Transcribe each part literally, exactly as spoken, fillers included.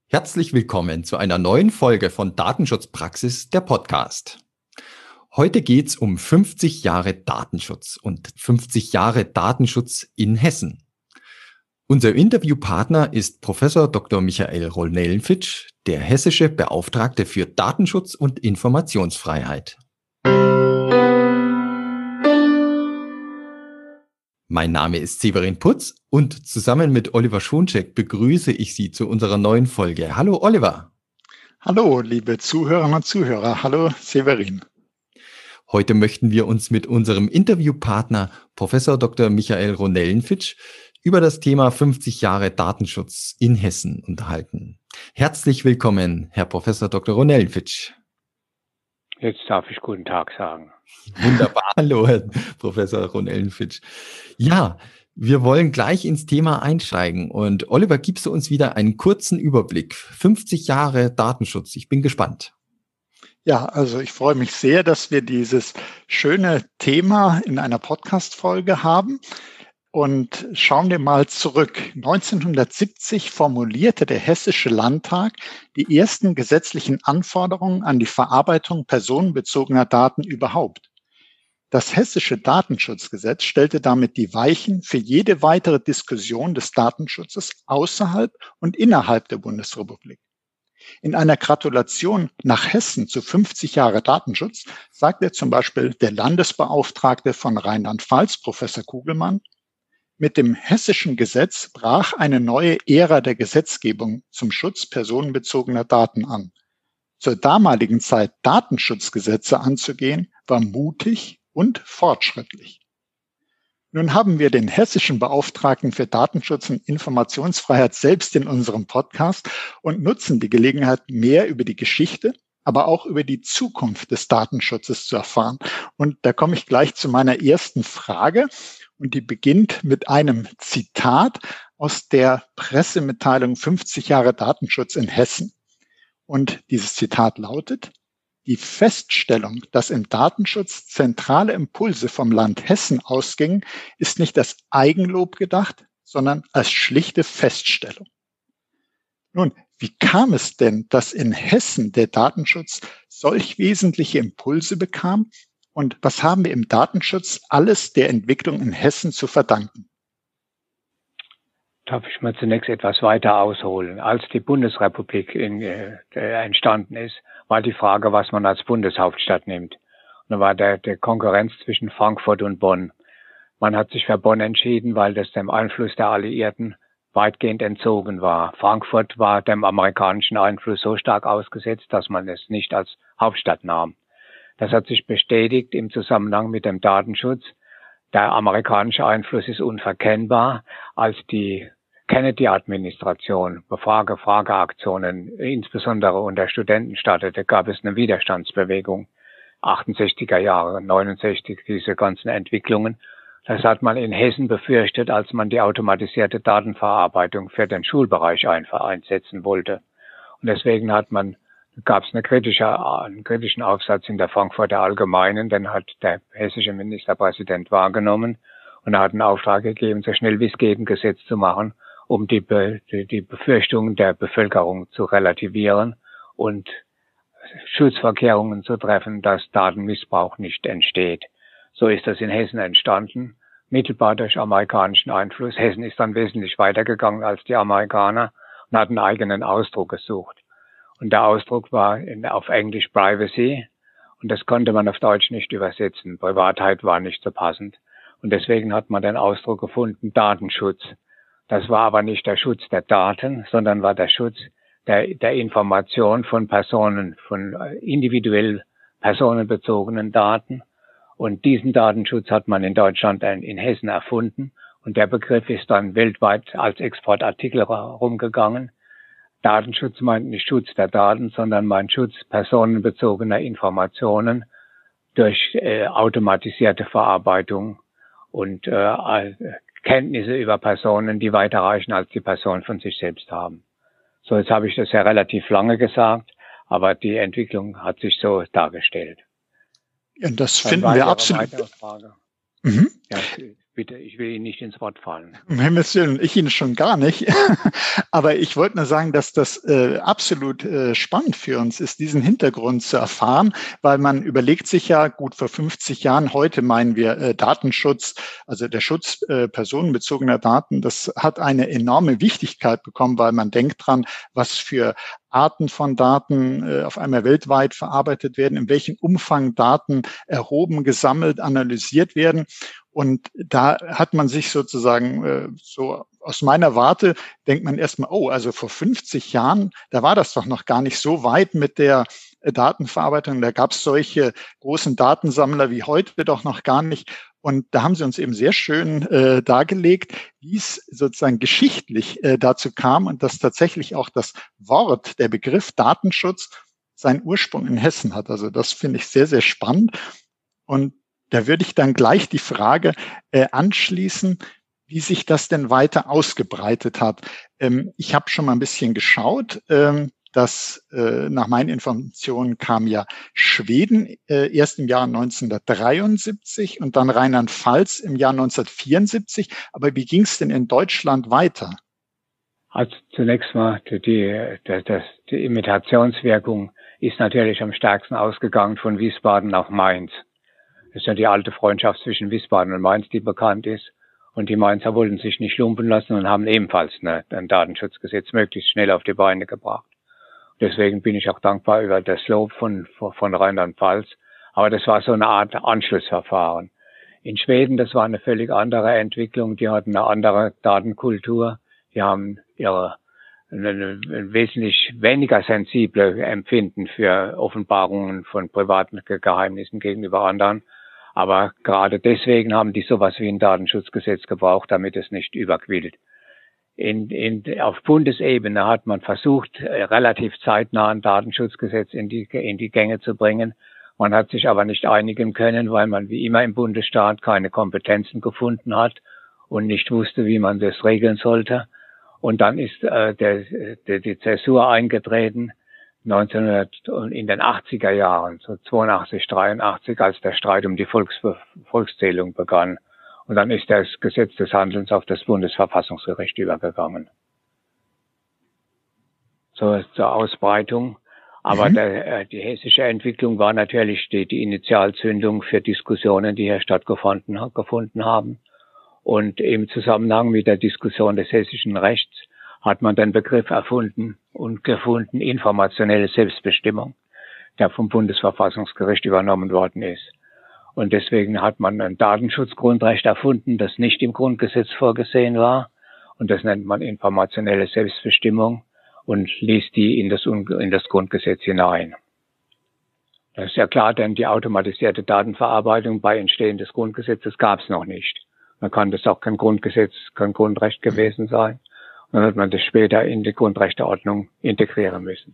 Herzlich willkommen zu einer neuen Folge von Datenschutzpraxis, der Podcast. Heute geht's um fünfzig Jahre Datenschutz und fünfzig Jahre Datenschutz in Hessen. Unser Interviewpartner ist Professor Doktor Michael Ronellenfitsch, der hessische Beauftragte für Datenschutz und Informationsfreiheit. Mein Name ist Severin Putz und zusammen mit Oliver Schoncheck begrüße ich Sie zu unserer neuen Folge. Hallo Oliver. Hallo, liebe Zuhörerinnen und Zuhörer. Hallo Severin. Heute möchten wir uns mit unserem Interviewpartner Professor Doktor Michael Ronellenfitsch über das Thema fünfzig Jahre Datenschutz in Hessen unterhalten. Herzlich willkommen, Herr Professor Doktor Ronellenfitsch. Jetzt darf ich guten Tag sagen. Wunderbar. Hallo, Herr Professor Ronellenfitsch. Ja, wir wollen gleich ins Thema einsteigen. Und Oliver, gibst du uns wieder einen kurzen Überblick? fünfzig Jahre Datenschutz. Ich bin gespannt. Ja, also ich freue mich sehr, dass wir dieses schöne Thema in einer Podcast-Folge haben. Und schauen wir mal zurück. neunzehnhundertsiebzig formulierte der Hessische Landtag die ersten gesetzlichen Anforderungen an die Verarbeitung personenbezogener Daten überhaupt. Das Hessische Datenschutzgesetz stellte damit die Weichen für jede weitere Diskussion des Datenschutzes außerhalb und innerhalb der Bundesrepublik. In einer Gratulation nach Hessen zu fünfzig Jahre Datenschutz sagte zum Beispiel der Landesbeauftragte von Rheinland-Pfalz, Professor Kugelmann: Mit dem hessischen Gesetz brach eine neue Ära der Gesetzgebung zum Schutz personenbezogener Daten an. Zur damaligen Zeit Datenschutzgesetze anzugehen, war mutig und fortschrittlich. Nun haben wir den hessischen Beauftragten für Datenschutz und Informationsfreiheit selbst in unserem Podcast und nutzen die Gelegenheit, mehr über die Geschichte, aber auch über die Zukunft des Datenschutzes zu erfahren. Und da komme ich gleich zu meiner ersten Frage. Und die beginnt mit einem Zitat aus der Pressemitteilung fünfzig Jahre Datenschutz in Hessen. Und dieses Zitat lautet: Die Feststellung, dass im Datenschutz zentrale Impulse vom Land Hessen ausgingen, ist nicht als Eigenlob gedacht, sondern als schlichte Feststellung. Nun, wie kam es denn, dass in Hessen der Datenschutz solch wesentliche Impulse bekam? Und was haben wir im Datenschutz alles der Entwicklung in Hessen zu verdanken? Darf ich mal zunächst etwas weiter ausholen? Als die Bundesrepublik in, äh, entstanden ist, war die Frage, was man als Bundeshauptstadt nimmt. Und da war der, der Konkurrenz zwischen Frankfurt und Bonn. Man hat sich für Bonn entschieden, weil das dem Einfluss der Alliierten weitgehend entzogen war. Frankfurt war dem amerikanischen Einfluss so stark ausgesetzt, dass man es nicht als Hauptstadt nahm. Das hat sich bestätigt im Zusammenhang mit dem Datenschutz. Der amerikanische Einfluss ist unverkennbar. Als die Kennedy-Administration Befrage, Frageaktionen, insbesondere unter Studenten startete, gab es eine Widerstandsbewegung. achtundsechziger Jahre, neunundsechzig, diese ganzen Entwicklungen. Das hat man in Hessen befürchtet, als man die automatisierte Datenverarbeitung für den Schulbereich einsetzen wollte. Und deswegen hat man gab es eine kritische, einen kritischen Aufsatz in der Frankfurter Allgemeinen, den hat der hessische Ministerpräsident wahrgenommen und er hat einen Auftrag gegeben, so schnell wie es geht ein Gesetz zu machen, um die, Be, die, die Befürchtungen der Bevölkerung zu relativieren und Schutzvorkehrungen zu treffen, dass Datenmissbrauch nicht entsteht. So ist das in Hessen entstanden, mittelbar durch amerikanischen Einfluss. Hessen ist dann wesentlich weitergegangen als die Amerikaner und hat einen eigenen Ausdruck gesucht. Und der Ausdruck war in, auf Englisch Privacy und das konnte man auf Deutsch nicht übersetzen. Privatheit war nicht so passend. Und deswegen hat man den Ausdruck gefunden, Datenschutz. Das war aber nicht der Schutz der Daten, sondern war der Schutz der, der Information von Personen, von individuell personenbezogenen Daten. Und diesen Datenschutz hat man in Deutschland, in Hessen erfunden. Und der Begriff ist dann weltweit als Exportartikel rumgegangen. Datenschutz meint nicht Schutz der Daten, sondern meint Schutz personenbezogener Informationen durch äh, automatisierte Verarbeitung und äh, Kenntnisse über Personen, die weiter reichen, als die Person von sich selbst haben. So, jetzt habe ich das ja relativ lange gesagt, aber die Entwicklung hat sich so dargestellt. Ja, das Dann finden wir absolut. Frage. Mhm. Ja, bitte, ich will Ihnen nicht ins Wort fallen. Um Himmels Willen, ich Ihnen schon gar nicht. Aber ich wollte nur sagen, dass das äh, absolut äh, spannend für uns ist, diesen Hintergrund zu erfahren, weil man überlegt sich ja, gut, vor fünfzig Jahren, heute meinen wir äh, Datenschutz, also der Schutz äh, personenbezogener Daten, das hat eine enorme Wichtigkeit bekommen, weil man denkt dran, was für Arten von Daten äh, auf einmal weltweit verarbeitet werden, in welchem Umfang Daten erhoben, gesammelt, analysiert werden. Und da hat man sich sozusagen äh, so aus meiner Warte, denkt man erstmal, oh, also vor fünfzig Jahren, da war das doch noch gar nicht so weit mit der äh, Datenverarbeitung. Da gab es solche großen Datensammler wie heute doch noch gar nicht. Und da haben sie uns eben sehr schön äh, dargelegt, wie es sozusagen geschichtlich äh, dazu kam und dass tatsächlich auch das Wort, der Begriff Datenschutz seinen Ursprung in Hessen hat. Also das finde ich sehr, sehr spannend. Und da würde ich dann gleich die Frage äh, anschließen, wie sich das denn weiter ausgebreitet hat. Ähm, ich habe schon mal ein bisschen geschaut. Ähm, dass äh, nach meinen Informationen kam ja Schweden äh, erst im Jahr neunzehnhundertdreiundsiebzig und dann Rheinland-Pfalz im Jahr neunzehnhundertvierundsiebzig. Aber wie ging es denn in Deutschland weiter? Also zunächst mal, die, die, die, die Imitationswirkung ist natürlich am stärksten ausgegangen von Wiesbaden auf Mainz. Das ist ja die alte Freundschaft zwischen Wiesbaden und Mainz, die bekannt ist. Und die Mainzer wollten sich nicht lumpen lassen und haben ebenfalls eine, ein Datenschutzgesetz möglichst schnell auf die Beine gebracht. Deswegen bin ich auch dankbar über das Lob von, von Rheinland-Pfalz. Aber das war so eine Art Anschlussverfahren. In Schweden, das war eine völlig andere Entwicklung. Die hatten eine andere Datenkultur. Die haben ihre eine, eine wesentlich weniger sensible Empfinden für Offenbarungen von privaten Geheimnissen gegenüber anderen. Aber gerade deswegen haben die sowas wie ein Datenschutzgesetz gebraucht, damit es nicht überquillt. In, in, auf Bundesebene hat man versucht, relativ zeitnah ein Datenschutzgesetz in die, in die Gänge zu bringen. Man hat sich aber nicht einigen können, weil man wie immer im Bundesstaat keine Kompetenzen gefunden hat und nicht wusste, wie man das regeln sollte. Und dann ist äh, der, der, die Zäsur eingetreten, neunzehnhundert in den achtziger Jahren, so zweiundachtzig, dreiundachtzig, als der Streit um die Volks, Volkszählung begann. Und dann ist das Gesetz des Handelns auf das Bundesverfassungsgericht übergegangen. So zur Ausbreitung. Aber Mhm. der, die hessische Entwicklung war natürlich die, die Initialzündung für Diskussionen, die hier stattgefunden gefunden haben. Und im Zusammenhang mit der Diskussion des hessischen Rechts hat man den Begriff erfunden und gefunden, informationelle Selbstbestimmung, der vom Bundesverfassungsgericht übernommen worden ist. Und deswegen hat man ein Datenschutzgrundrecht erfunden, das nicht im Grundgesetz vorgesehen war. Und das nennt man informationelle Selbstbestimmung und ließ die in das, in das Grundgesetz hinein. Das ist ja klar, denn die automatisierte Datenverarbeitung bei Entstehen des Grundgesetzes gab es noch nicht. Man kann das auch kein Grundgesetz, kein Grundrecht gewesen sein. Und dann hat man das später in die Grundrechteordnung integrieren müssen.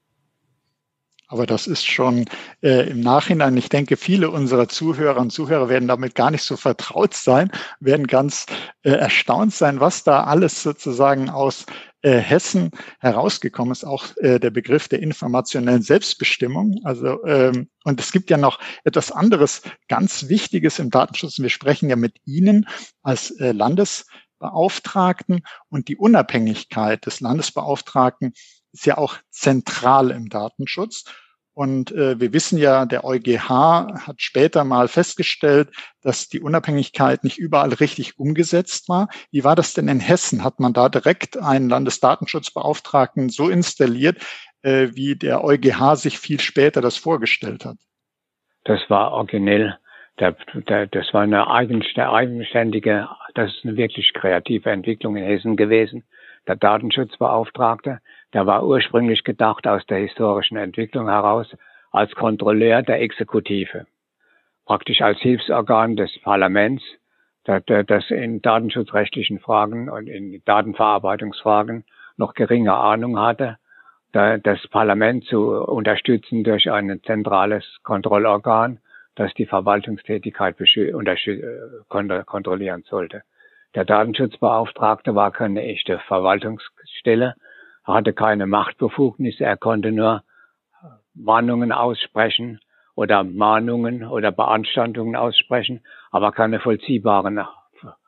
Aber das ist schon äh, im Nachhinein, ich denke, viele unserer Zuhörer und Zuhörer werden damit gar nicht so vertraut sein, werden ganz äh, erstaunt sein, was da alles sozusagen aus äh, Hessen herausgekommen ist, auch äh, der Begriff der informationellen Selbstbestimmung. Also ähm, und es gibt ja noch etwas anderes ganz Wichtiges im Datenschutz. Wir sprechen ja mit Ihnen als äh, Landesbeauftragten und die Unabhängigkeit des Landesbeauftragten ist ja auch zentral im Datenschutz. Und äh, wir wissen ja, der EuGH hat später mal festgestellt, dass die Unabhängigkeit nicht überall richtig umgesetzt war. Wie war das denn in Hessen? Hat man da direkt einen Landesdatenschutzbeauftragten so installiert, äh, wie der EuGH sich viel später das vorgestellt hat? Das war originell. Der, der, das war eine eigenständige, das ist eine wirklich kreative Entwicklung in Hessen gewesen. Der Datenschutzbeauftragte, der war ursprünglich gedacht aus der historischen Entwicklung heraus als Kontrolleur der Exekutive. Praktisch als Hilfsorgan des Parlaments, das in datenschutzrechtlichen Fragen und in Datenverarbeitungsfragen noch geringe Ahnung hatte, das Parlament zu unterstützen durch ein zentrales Kontrollorgan, das die Verwaltungstätigkeit kontrollieren sollte. Der Datenschutzbeauftragte war keine echte Verwaltungsstelle, er hatte keine Machtbefugnisse, er konnte nur Mahnungen aussprechen oder Mahnungen oder Beanstandungen aussprechen, aber keine vollziehbaren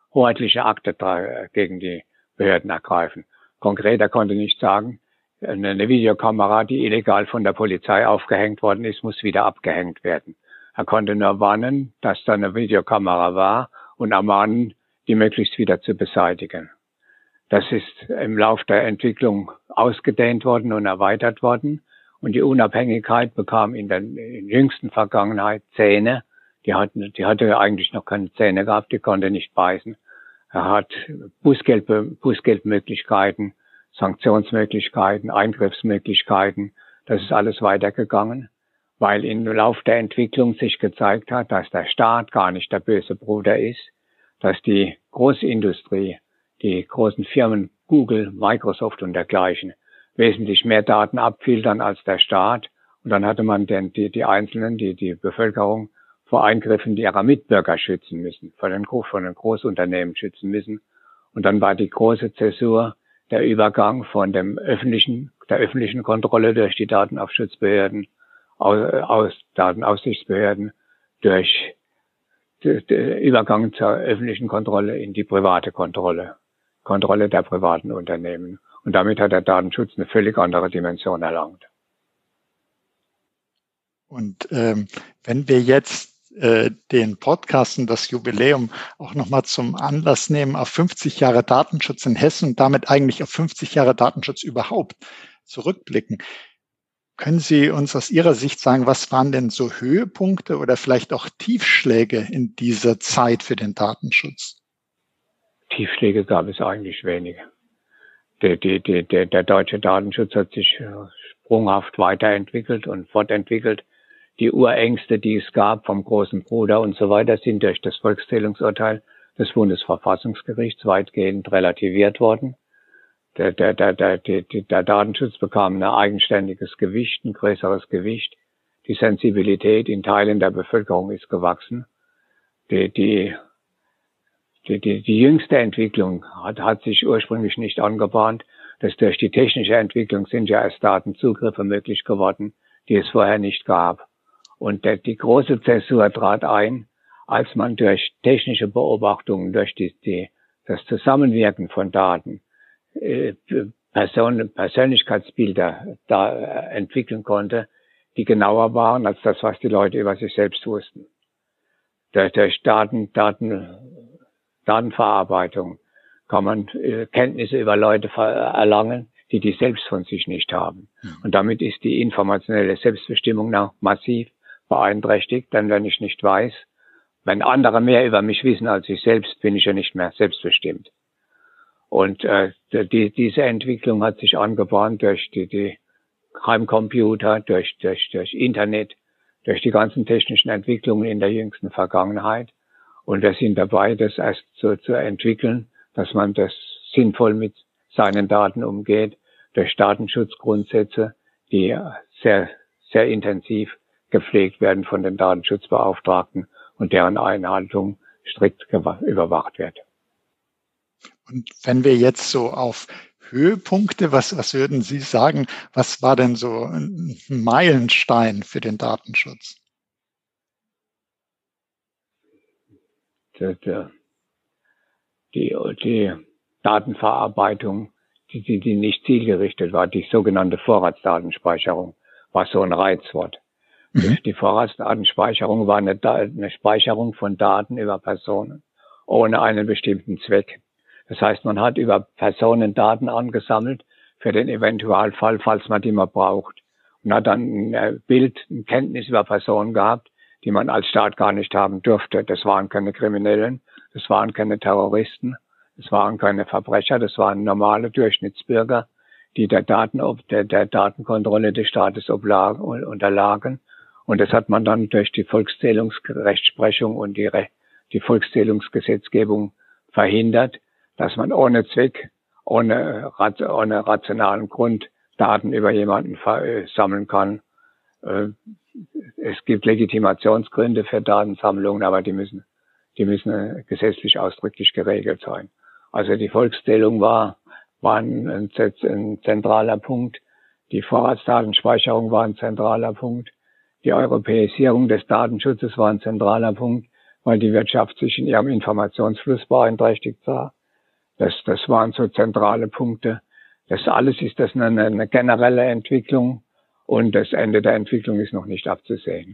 hoheitliche Akte gegen die Behörden ergreifen. Konkret, er konnte nicht sagen, eine Videokamera, die illegal von der Polizei aufgehängt worden ist, muss wieder abgehängt werden. Er konnte nur warnen, dass da eine Videokamera war und ermahnen, die möglichst wieder zu beseitigen. Das ist im Lauf der Entwicklung ausgedehnt worden und erweitert worden. Und die Unabhängigkeit bekam in der, in der jüngsten Vergangenheit Zähne. Die hatten, die hatte eigentlich noch keine Zähne gehabt, die konnte nicht beißen. Er hat Bußgeld, Bußgeldmöglichkeiten, Sanktionsmöglichkeiten, Eingriffsmöglichkeiten. Das ist alles weitergegangen, weil im Lauf der Entwicklung sich gezeigt hat, dass der Staat gar nicht der böse Bruder ist, dass die Großindustrie, die großen Firmen Google, Microsoft und dergleichen wesentlich mehr Daten abfiltern als der Staat. Und dann hatte man den, die, die Einzelnen, die, die Bevölkerung vor Eingriffen ihrer Mitbürger schützen müssen, von den, von den Großunternehmen schützen müssen. Und dann war die große Zäsur der Übergang von dem öffentlichen, der öffentlichen Kontrolle durch die Datenaufschutzbehörden, aus, aus Datenaufsichtsbehörden, durch der Übergang zur öffentlichen Kontrolle in die private Kontrolle, Kontrolle der privaten Unternehmen. Und damit hat der Datenschutz eine völlig andere Dimension erlangt. Und ähm, wenn wir jetzt äh, den Podcast und das Jubiläum auch nochmal zum Anlass nehmen, auf fünfzig Jahre Datenschutz in Hessen und damit eigentlich auf fünfzig Jahre Datenschutz überhaupt zurückblicken, können Sie uns aus Ihrer Sicht sagen, was waren denn so Höhepunkte oder vielleicht auch Tiefschläge in dieser Zeit für den Datenschutz? Tiefschläge gab es eigentlich wenige. Der, der, der, der deutsche Datenschutz hat sich sprunghaft weiterentwickelt und fortentwickelt. Die Urängste, die es gab vom großen Bruder und so weiter, sind durch das Volkszählungsurteil des Bundesverfassungsgerichts weitgehend relativiert worden. Der, der, der, der, der, der Datenschutz bekam ein eigenständiges Gewicht, ein größeres Gewicht. Die Sensibilität in Teilen der Bevölkerung ist gewachsen. Die, die, die, die, die jüngste Entwicklung hat, hat sich ursprünglich nicht angebahnt. Das durch die technische Entwicklung sind ja erst Datenzugriffe möglich geworden, die es vorher nicht gab. Und der, die große Zäsur trat ein, als man durch technische Beobachtungen, durch die, die, das Zusammenwirken von Daten, Person, Persönlichkeitsbilder da entwickeln konnte, die genauer waren als das, was die Leute über sich selbst wussten. Durch, durch Daten, Daten, Datenverarbeitung kann man äh, Kenntnisse über Leute erlangen, die die selbst von sich nicht haben. Und damit ist die informationelle Selbstbestimmung noch massiv beeinträchtigt, denn wenn ich nicht weiß, wenn andere mehr über mich wissen als ich selbst, bin ich ja nicht mehr selbstbestimmt. Und äh, die, diese Entwicklung hat sich angebahnt durch die, die Heimcomputer, durch, durch, durch Internet, durch die ganzen technischen Entwicklungen in der jüngsten Vergangenheit. Und wir sind dabei, das erst so zu entwickeln, dass man das sinnvoll mit seinen Daten umgeht, durch Datenschutzgrundsätze, die sehr, sehr intensiv gepflegt werden von den Datenschutzbeauftragten und deren Einhaltung strikt überwacht wird. Und wenn wir jetzt so auf Höhepunkte, was, was würden Sie sagen, was war denn so ein Meilenstein für den Datenschutz? Die, die, die Datenverarbeitung, die, die, die nicht zielgerichtet war, die sogenannte Vorratsdatenspeicherung, war so ein Reizwort. Mhm. Die Vorratsdatenspeicherung war eine, eine Speicherung von Daten über Personen ohne einen bestimmten Zweck. Das heißt, man hat über Personen Daten angesammelt für den Eventualfall, falls man die mal braucht. Und hat dann ein Bild, eine Kenntnis über Personen gehabt, die man als Staat gar nicht haben durfte. Das waren keine Kriminellen, das waren keine Terroristen, das waren keine Verbrecher, das waren normale Durchschnittsbürger, die der, Daten, der, der Datenkontrolle des Staates oblagen, unterlagen. Und das hat man dann durch die Volkszählungsrechtsprechung und die, die Volkszählungsgesetzgebung verhindert, dass man ohne Zweck, ohne, ohne rationalen Grund Daten über jemanden sammeln kann. Es gibt Legitimationsgründe für Datensammlungen, aber die müssen, die müssen gesetzlich ausdrücklich geregelt sein. Also die Volkszählung war, war ein, ein zentraler Punkt. Die Vorratsdatenspeicherung war ein zentraler Punkt. Die Europäisierung des Datenschutzes war ein zentraler Punkt, weil die Wirtschaft sich in ihrem Informationsfluss beeinträchtigt sah. Das, das waren so zentrale Punkte. Das alles ist das eine, eine generelle Entwicklung und das Ende der Entwicklung ist noch nicht abzusehen.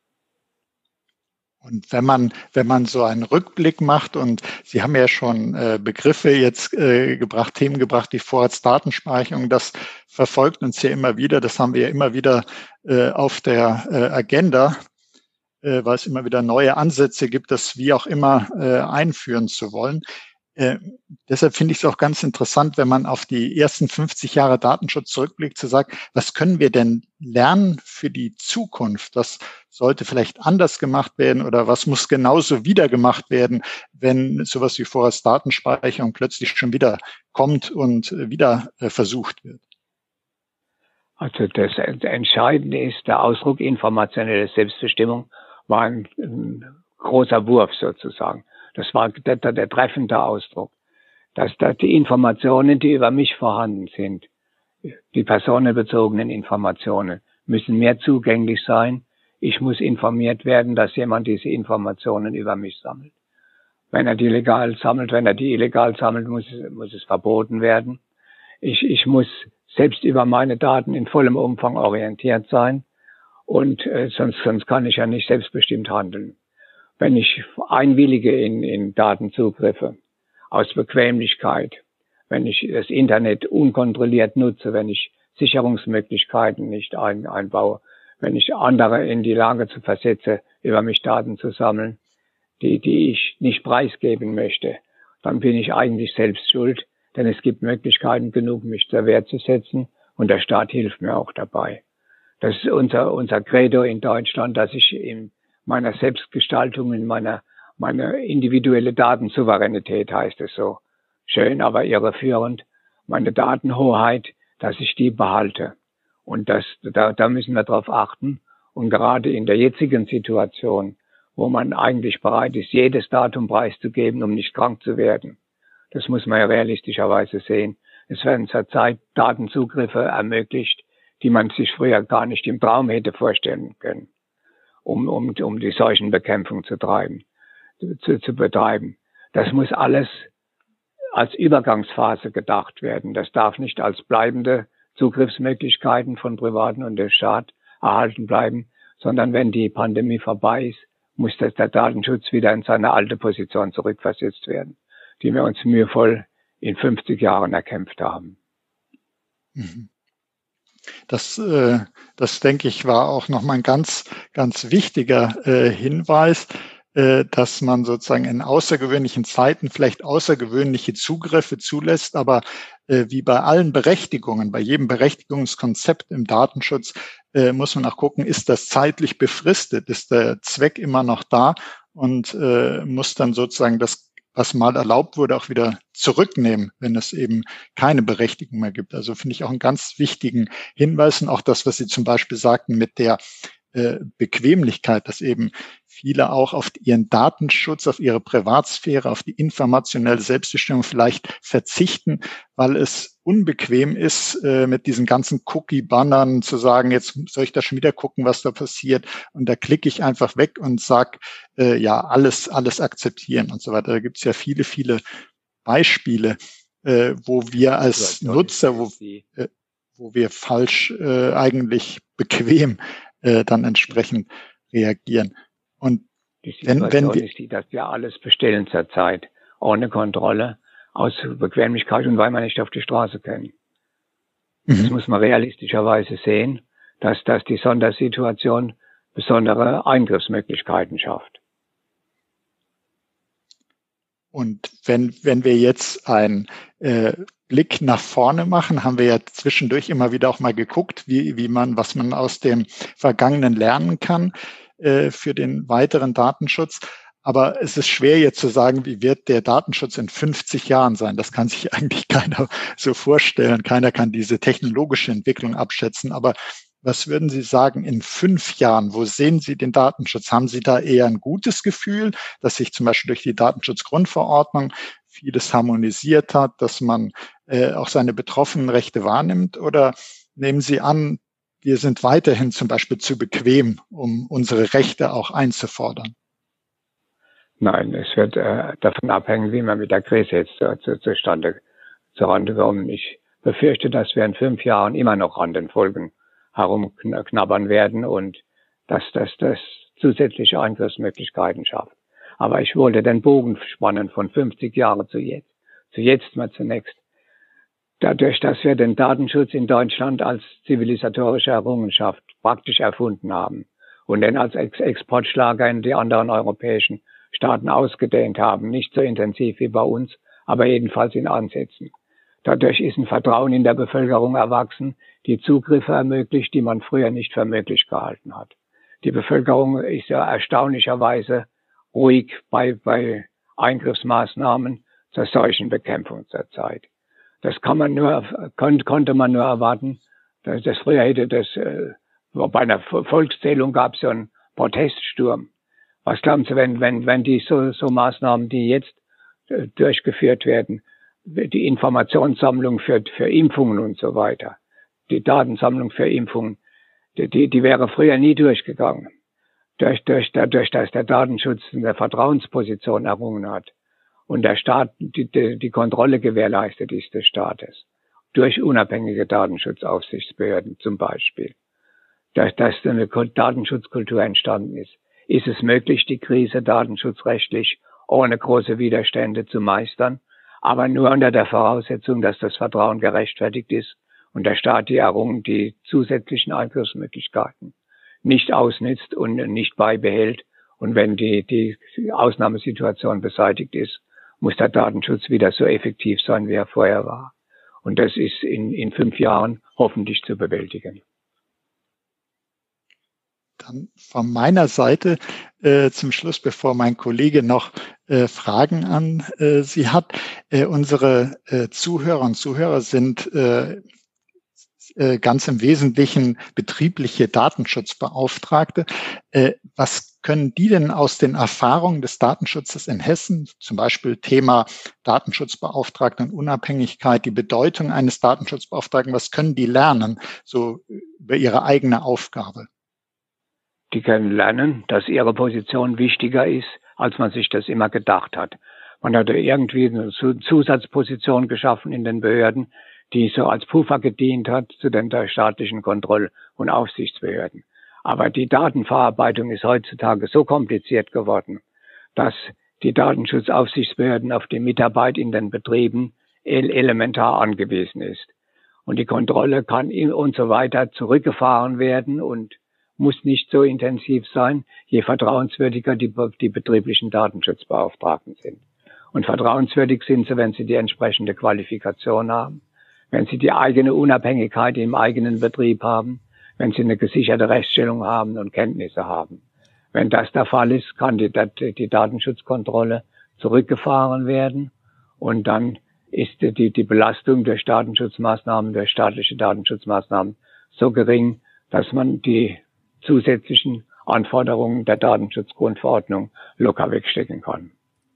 Und wenn man, wenn man so einen Rückblick macht, und Sie haben ja schon äh, Begriffe jetzt äh, gebracht, Themen gebracht, die Vorratsdatenspeicherung, das verfolgt uns ja immer wieder, das haben wir ja immer wieder äh, auf der äh, Agenda, äh, weil es immer wieder neue Ansätze gibt, das wie auch immer äh, einführen zu wollen. Äh, deshalb finde ich es auch ganz interessant, wenn man auf die ersten fünfzig Jahre Datenschutz zurückblickt, zu sagen, was können wir denn lernen für die Zukunft? Was sollte vielleicht anders gemacht werden oder was muss genauso wieder gemacht werden, wenn sowas wie Vorratsdatenspeicherung plötzlich schon wieder kommt und wieder äh, versucht wird? Also das Entscheidende ist, der Ausdruck informationelle Selbstbestimmung war ein, ein großer Wurf sozusagen. Das war der, der, der treffende Ausdruck, dass, dass die Informationen, die über mich vorhanden sind, die personenbezogenen Informationen, müssen mehr zugänglich sein. Ich muss informiert werden, dass jemand diese Informationen über mich sammelt. Wenn er die legal sammelt, wenn er die illegal sammelt, muss es, muss es verboten werden. Ich, ich muss selbst über meine Daten in vollem Umfang orientiert sein und äh, sonst, sonst kann ich ja nicht selbstbestimmt handeln. Wenn ich einwillige in, in Datenzugriffe aus Bequemlichkeit, wenn ich das Internet unkontrolliert nutze, wenn ich Sicherungsmöglichkeiten nicht ein, einbaue, wenn ich andere in die Lage zu versetze, über mich Daten zu sammeln, die, die ich nicht preisgeben möchte, dann bin ich eigentlich selbst schuld, denn es gibt Möglichkeiten genug, mich zur Wehr zu setzen und der Staat hilft mir auch dabei. Das ist unser, unser Credo in Deutschland, dass ich im meiner Selbstgestaltung, in meiner, meiner individuelle Datensouveränität, heißt es so schön, aber irreführend, meine Datenhoheit, dass ich die behalte. Und das, da, da müssen wir drauf achten. Und gerade in der jetzigen Situation, wo man eigentlich bereit ist, jedes Datum preiszugeben, um nicht krank zu werden, das muss man ja realistischerweise sehen. Es werden zurzeit Datenzugriffe ermöglicht, die man sich früher gar nicht im Traum hätte vorstellen können. Um, um, um die Seuchenbekämpfung zu treiben, zu, zu betreiben. Das muss alles als Übergangsphase gedacht werden. Das darf nicht als bleibende Zugriffsmöglichkeiten von Privaten und dem Staat erhalten bleiben, sondern wenn die Pandemie vorbei ist, muss das, der Datenschutz wieder in seine alte Position zurückversetzt werden, die wir uns mühevoll in fünfzig Jahren erkämpft haben. Mhm. Das, äh, das denke ich, war auch nochmal ein ganz, ganz wichtiger äh, Hinweis, äh, dass man sozusagen in außergewöhnlichen Zeiten vielleicht außergewöhnliche Zugriffe zulässt, aber äh, wie bei allen Berechtigungen, bei jedem Berechtigungskonzept im Datenschutz, äh, muss man auch gucken, ist das zeitlich befristet, ist der Zweck immer noch da und äh, muss dann sozusagen das, was mal erlaubt wurde, auch wieder zurücknehmen, wenn es eben keine Berechtigung mehr gibt. Also finde ich auch einen ganz wichtigen Hinweis und auch das, was Sie zum Beispiel sagten mit der äh, Bequemlichkeit, dass eben viele auch auf ihren Datenschutz, auf ihre Privatsphäre, auf die informationelle Selbstbestimmung vielleicht verzichten, weil es unbequem ist, äh, mit diesen ganzen Cookie-Bannern zu sagen, jetzt soll ich da schon wieder gucken, was da passiert. Und da klicke ich einfach weg und sag, äh, ja, alles, alles akzeptieren und so weiter. Da gibt es ja viele, viele Beispiele, äh, wo wir als Nutzer, wo, äh, wo wir falsch äh, eigentlich bequem äh, dann entsprechend reagieren. Und die Situation wenn, wenn wir, ist die, dass wir alles bestellen zurzeit, ohne Kontrolle, aus Bequemlichkeit und weil wir nicht auf die Straße können. Mhm. Das muss man realistischerweise sehen, dass, dass die Sondersituation besondere Eingriffsmöglichkeiten schafft. Und wenn, wenn wir jetzt einen äh, Blick nach vorne machen, haben wir ja zwischendurch immer wieder auch mal geguckt, wie, wie man, was man aus dem Vergangenen lernen kann äh, für den weiteren Datenschutz. Aber es ist schwer jetzt zu sagen, wie wird der Datenschutz in fünfzig Jahren sein. Das kann sich eigentlich keiner so vorstellen. Keiner kann diese technologische Entwicklung abschätzen. Aber was würden Sie sagen in fünf Jahren? Wo sehen Sie den Datenschutz? Haben Sie da eher ein gutes Gefühl, dass sich zum Beispiel durch die Datenschutzgrundverordnung vieles harmonisiert hat, dass man äh, auch seine Betroffenenrechte wahrnimmt? Oder nehmen Sie an, wir sind weiterhin zum Beispiel zu bequem, um unsere Rechte auch einzufordern? Nein, es wird äh, davon abhängen, wie man mit der Krise jetzt zu, zu, zustande zurande kommen. Ich befürchte, dass wir in fünf Jahren immer noch an den Folgen herumknabbern werden und dass das, das zusätzliche Eingriffsmöglichkeiten schafft. Aber ich wollte den Bogen spannen von fünfzig Jahren zu jetzt. Zu jetzt mal zunächst. Dadurch, dass wir den Datenschutz in Deutschland als zivilisatorische Errungenschaft praktisch erfunden haben und den als Ex- Exportschlager in die anderen europäischen Staaten ausgedehnt haben, nicht so intensiv wie bei uns, aber jedenfalls in Ansätzen. Dadurch ist ein Vertrauen in der Bevölkerung erwachsen, die Zugriffe ermöglicht, die man früher nicht für möglich gehalten hat. Die Bevölkerung ist ja erstaunlicherweise ruhig bei, bei Eingriffsmaßnahmen zur Seuchenbekämpfung zurzeit. Das kann man nur, kon, konnte man nur erwarten. Das, das früher hätte das, äh, bei einer Volkszählung gab es ja einen Proteststurm. Was glauben Sie, wenn, wenn, wenn die so, so Maßnahmen, die jetzt äh, durchgeführt werden, die Informationssammlung für, für Impfungen und so weiter, die Datensammlung für Impfungen, die, die, die wäre früher nie durchgegangen. Durch, durch, dadurch, dass der Datenschutz eine Vertrauensposition errungen hat und der Staat die, die, die Kontrolle gewährleistet ist des Staates, durch unabhängige Datenschutzaufsichtsbehörden zum Beispiel, dass, dass eine Datenschutzkultur entstanden ist, ist es möglich, die Krise datenschutzrechtlich ohne große Widerstände zu meistern, aber nur unter der Voraussetzung, dass das Vertrauen gerechtfertigt ist und der Staat die Errungen, die zusätzlichen Eingriffsmöglichkeiten nicht ausnutzt und nicht beibehält. Und wenn die, die Ausnahmesituation beseitigt ist, muss der Datenschutz wieder so effektiv sein, wie er vorher war. Und das ist in, in fünf Jahren hoffentlich zu bewältigen. Dann von meiner Seite äh, zum Schluss, bevor mein Kollege noch äh, Fragen an äh, Sie hat. Äh, unsere äh, Zuhörer und Zuhörer sind äh, äh, ganz im Wesentlichen betriebliche Datenschutzbeauftragte. Äh, was können die denn aus den Erfahrungen des Datenschutzes in Hessen, zum Beispiel Thema Datenschutzbeauftragten und Unabhängigkeit, die Bedeutung eines Datenschutzbeauftragten, was können die lernen, so über ihre eigene Aufgabe? Die können lernen, dass ihre Position wichtiger ist, als man sich das immer gedacht hat. Man hat irgendwie eine Zusatzposition geschaffen in den Behörden, die so als Puffer gedient hat zu den staatlichen Kontroll- und Aufsichtsbehörden. Aber die Datenverarbeitung ist heutzutage so kompliziert geworden, dass die Datenschutzaufsichtsbehörden auf die Mitarbeit in den Betrieben elementar angewiesen ist. Und die Kontrolle kann und so weiter zurückgefahren werden und muss nicht so intensiv sein, je vertrauenswürdiger die, die betrieblichen Datenschutzbeauftragten sind. Und vertrauenswürdig sind sie, wenn sie die entsprechende Qualifikation haben, wenn sie die eigene Unabhängigkeit im eigenen Betrieb haben, wenn sie eine gesicherte Rechtsstellung haben und Kenntnisse haben. Wenn das der Fall ist, kann die, die Datenschutzkontrolle zurückgefahren werden und dann ist die, die Belastung durch Datenschutzmaßnahmen, durch staatliche Datenschutzmaßnahmen so gering, dass man die zusätzlichen Anforderungen der Datenschutzgrundverordnung locker wegstecken kann.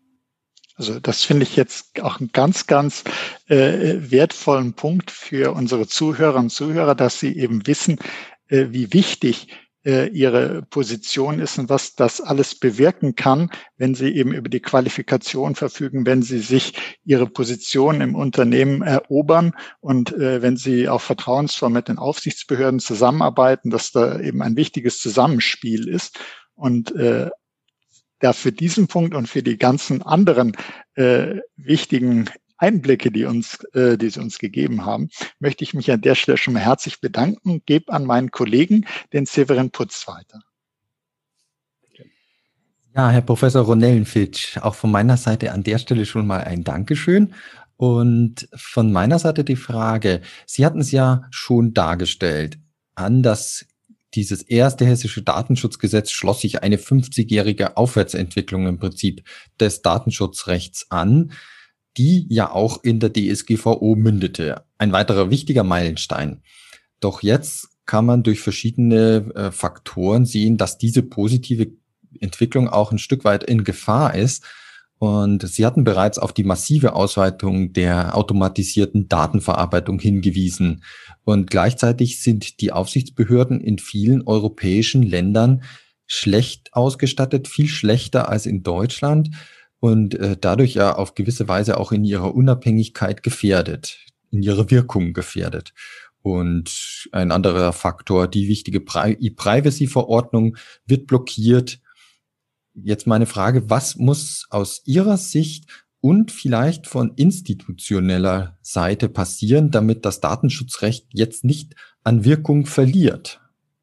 Also das finde ich jetzt auch einen ganz, ganz äh, wertvollen Punkt für unsere Zuhörer und Zuhörer, dass sie eben wissen, äh, wie wichtig äh, ihre Position ist und was das alles bewirken kann, wenn sie eben über die Qualifikation verfügen, wenn sie sich ihre Position im Unternehmen erobern und äh, wenn sie auch vertrauensvoll mit den Aufsichtsbehörden zusammenarbeiten, dass da eben ein wichtiges Zusammenspiel ist. Und äh, ja, für diesen Punkt und für die ganzen anderen äh, wichtigen Einblicke, die uns, äh, die Sie uns gegeben haben, möchte ich mich an der Stelle schon mal herzlich bedanken und gebe an meinen Kollegen, den Severin Putz, weiter. Ja, Herr Professor Ronellenfitsch, auch von meiner Seite an der Stelle schon mal ein Dankeschön. Und von meiner Seite die Frage, Sie hatten es ja schon dargestellt, an das dieses erste hessische Datenschutzgesetz schloss sich eine fünfzigjährige Aufwärtsentwicklung im Prinzip des Datenschutzrechts an, die ja auch in der D S G V O mündete. Ein weiterer wichtiger Meilenstein. Doch jetzt kann man durch verschiedene äh, Faktoren sehen, dass diese positive Entwicklung auch ein Stück weit in Gefahr ist. Und Sie hatten bereits auf die massive Ausweitung der automatisierten Datenverarbeitung hingewiesen. Und gleichzeitig sind die Aufsichtsbehörden in vielen europäischen Ländern schlecht ausgestattet, viel schlechter als in Deutschland und äh, dadurch ja auf gewisse Weise auch in ihrer Unabhängigkeit gefährdet, in ihrer Wirkung gefährdet. Und ein anderer Faktor, die wichtige E-Privacy-Verordnung wird blockiert. Jetzt meine Frage, was muss aus Ihrer Sicht und vielleicht von institutioneller Seite passieren, damit das Datenschutzrecht jetzt nicht an Wirkung verliert?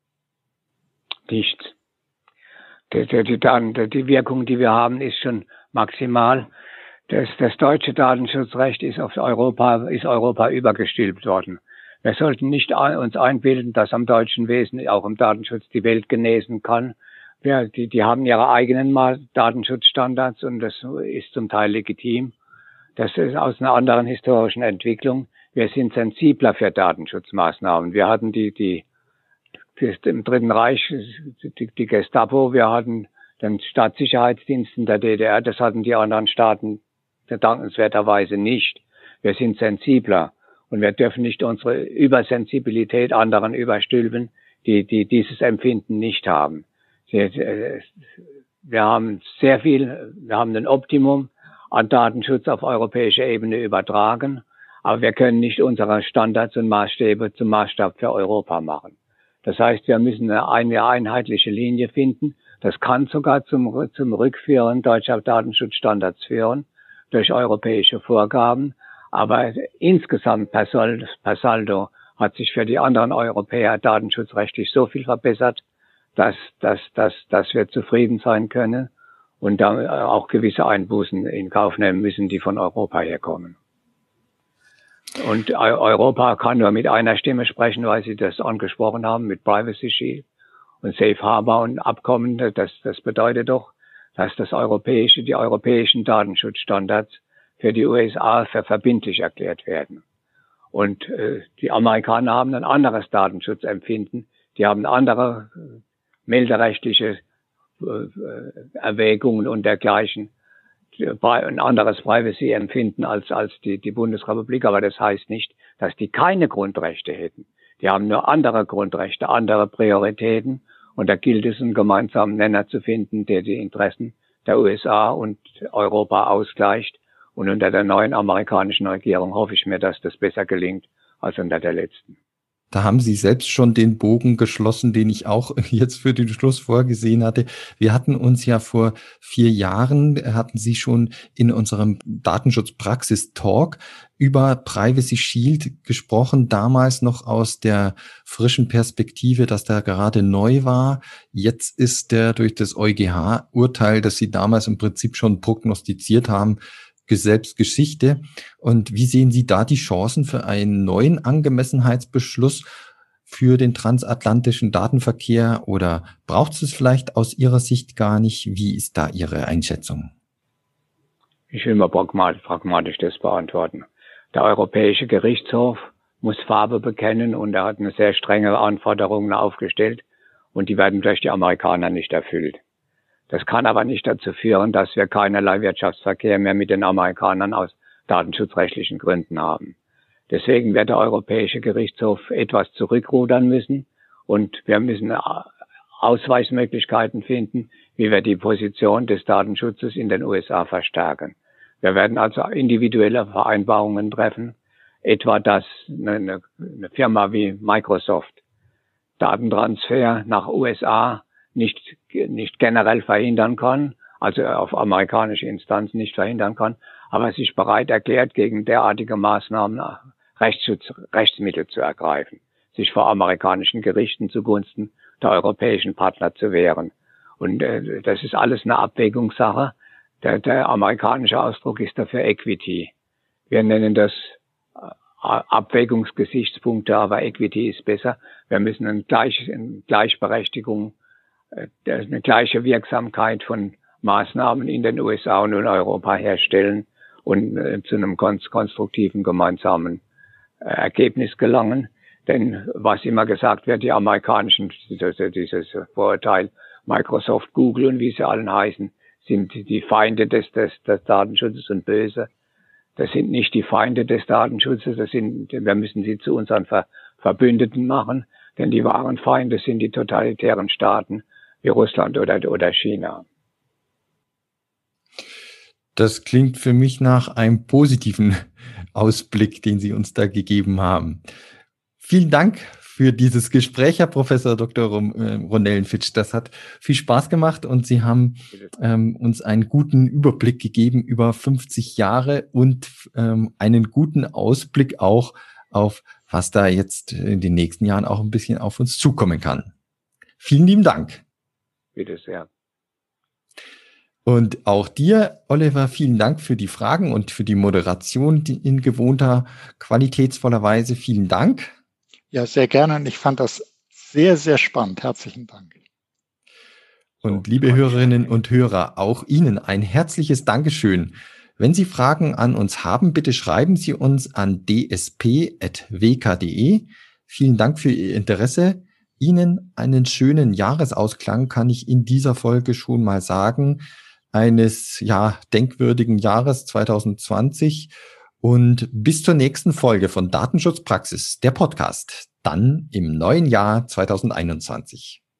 Nichts. Die, die, die, die Wirkung, die wir haben, ist schon maximal. Das, das deutsche Datenschutzrecht ist auf Europa, ist Europa übergestülpt worden. Wir sollten nicht uns einbilden, dass am deutschen Wesen auch im Datenschutz die Welt genesen kann. Wir, die, die haben ihre eigenen Datenschutzstandards und das ist zum Teil legitim. Das ist aus einer anderen historischen Entwicklung. Wir sind sensibler für Datenschutzmaßnahmen. Wir hatten die, die, die im Dritten Reich, die, die Gestapo, wir hatten den Staatssicherheitsdienst in der D D R, das hatten die anderen Staaten dankenswerterweise nicht. Wir sind sensibler. Und wir dürfen nicht unsere Übersensibilität anderen überstülpen, die, die dieses Empfinden nicht haben. Wir haben sehr viel, wir haben ein Optimum an Datenschutz auf europäischer Ebene übertragen, aber wir können nicht unsere Standards und Maßstäbe zum Maßstab für Europa machen. Das heißt, wir müssen eine einheitliche Linie finden. Das kann sogar zum, zum Rückführen deutscher Datenschutzstandards führen, durch europäische Vorgaben. Aber insgesamt per Saldo hat sich für die anderen Europäer datenschutzrechtlich so viel verbessert, dass, dass, dass, dass wir zufrieden sein können und da auch gewisse Einbußen in Kauf nehmen müssen, die von Europa herkommen. Und Europa kann nur mit einer Stimme sprechen, weil Sie das angesprochen haben, mit Privacy Shield und Safe Harbor und Abkommen. Das, das bedeutet doch, dass das europäische, die europäischen Datenschutzstandards für die U S A für verbindlich erklärt werden. Und äh, die Amerikaner haben ein anderes Datenschutzempfinden. Die haben andere äh, melderechtliche äh, Erwägungen und dergleichen. Ein anderes Privacy-Empfinden als, als die, die Bundesrepublik. Aber das heißt nicht, dass die keine Grundrechte hätten. Die haben nur andere Grundrechte, andere Prioritäten. Und da gilt es, einen gemeinsamen Nenner zu finden, der die Interessen der U S A und Europa ausgleicht. Und unter der neuen amerikanischen Regierung hoffe ich mir, dass das besser gelingt als unter der letzten. Da haben Sie selbst schon den Bogen geschlossen, den ich auch jetzt für den Schluss vorgesehen hatte. Wir hatten uns ja vor vier Jahren, hatten Sie schon in unserem Datenschutzpraxis-Talk über Privacy Shield gesprochen, damals noch aus der frischen Perspektive, dass da gerade neu war. Jetzt ist der durch das EuGH-Urteil, das Sie damals im Prinzip schon prognostiziert haben, selbst Geschichte. Und wie sehen Sie da die Chancen für einen neuen Angemessenheitsbeschluss für den transatlantischen Datenverkehr oder braucht es vielleicht aus Ihrer Sicht gar nicht? Wie ist da Ihre Einschätzung? Ich will mal pragmatisch das beantworten. Der Europäische Gerichtshof muss Farbe bekennen und er hat eine sehr strenge Anforderungen aufgestellt und die werden durch die Amerikaner nicht erfüllt. Das kann aber nicht dazu führen, dass wir keinerlei Wirtschaftsverkehr mehr mit den Amerikanern aus datenschutzrechtlichen Gründen haben. Deswegen wird der Europäische Gerichtshof etwas zurückrudern müssen und wir müssen Ausweichmöglichkeiten finden, wie wir die Position des Datenschutzes in den U S A verstärken. Wir werden also individuelle Vereinbarungen treffen, etwa dass eine, eine Firma wie Microsoft Datentransfer nach U S A nicht, nicht generell verhindern kann, also auf amerikanische Instanzen nicht verhindern kann, aber sich bereit erklärt, gegen derartige Maßnahmen Rechtsschutz, Rechtsmittel zu ergreifen, sich vor amerikanischen Gerichten zugunsten der europäischen Partner zu wehren. Und äh, das ist alles eine Abwägungssache. Der, der amerikanische Ausdruck ist dafür Equity. Wir nennen das äh, Abwägungsgesichtspunkte, aber Equity ist besser. Wir müssen eine, Gleich, eine Gleichberechtigung, eine gleiche Wirksamkeit von Maßnahmen in den U S A und in Europa herstellen und äh, zu einem konstruktiven gemeinsamen äh, Ergebnis gelangen. Denn was immer gesagt wird, die amerikanischen, dieses, dieses Vorurteil, Microsoft, Google und wie sie allen heißen, sind die Feinde des, des, des Datenschutzes und böse. Das sind nicht die Feinde des Datenschutzes, das sind, wir müssen sie zu unseren Ver, Verbündeten machen, denn die wahren Feinde sind die totalitären Staaten, wie Russland oder, oder China. Das klingt für mich nach einem positiven Ausblick, den Sie uns da gegeben haben. Vielen Dank für dieses Gespräch, Herr Professor Doktor Ronellenfitsch. Das hat viel Spaß gemacht und Sie haben ähm, uns einen guten Überblick gegeben über fünfzig Jahre und ähm, einen guten Ausblick auch auf, was da jetzt in den nächsten Jahren auch ein bisschen auf uns zukommen kann. Vielen lieben Dank. Bitte sehr. Und auch dir, Oliver, vielen Dank für die Fragen und für die Moderation in gewohnter, qualitätsvoller Weise. Vielen Dank. Ja, sehr gerne. Und ich fand das sehr, sehr spannend. Herzlichen Dank. Und liebe Hörerinnen und Hörer, auch Ihnen ein herzliches Dankeschön. Wenn Sie Fragen an uns haben, bitte schreiben Sie uns an d s p at w k punkt d e. Vielen Dank für Ihr Interesse. Ihnen einen schönen Jahresausklang kann ich in dieser Folge schon mal sagen, eines ja denkwürdigen Jahres zwanzig zwanzig. Und bis zur nächsten Folge von Datenschutzpraxis, der Podcast, dann im neuen Jahr zwanzig einundzwanzig.